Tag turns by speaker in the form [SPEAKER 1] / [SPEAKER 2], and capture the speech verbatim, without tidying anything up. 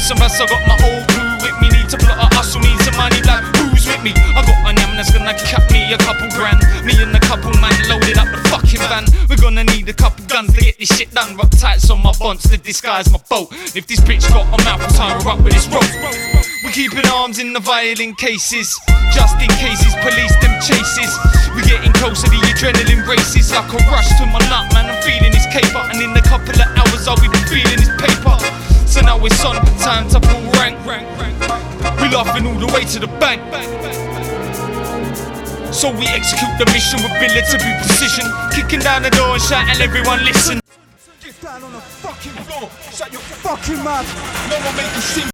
[SPEAKER 1] some us, I got my old crew with me. Need to plot a hustle, need some money, like who's with me? I got a yam that's gonna cap me a couple grand. Me and a couple man loaded up the fucking van. We're gonna need a couple guns to get this shit done. Rock tights on my bonds to disguise my boat. If this bitch got a mouth, I'll tie her up with this rope. We're keeping arms in the violent cases, just in cases police them chases. We're getting closer, the adrenaline races like a rush to my nut, man. I'm feeling this caper, and in a couple of hours I'll be feeling this paper. So now it's on, time to pull rank. We laughing all the way to the bank. So we execute the mission with military precision, kicking down the door and shouting, everyone listen.
[SPEAKER 2] Get down on the fucking floor, shut your fucking mouth. No one make a scene.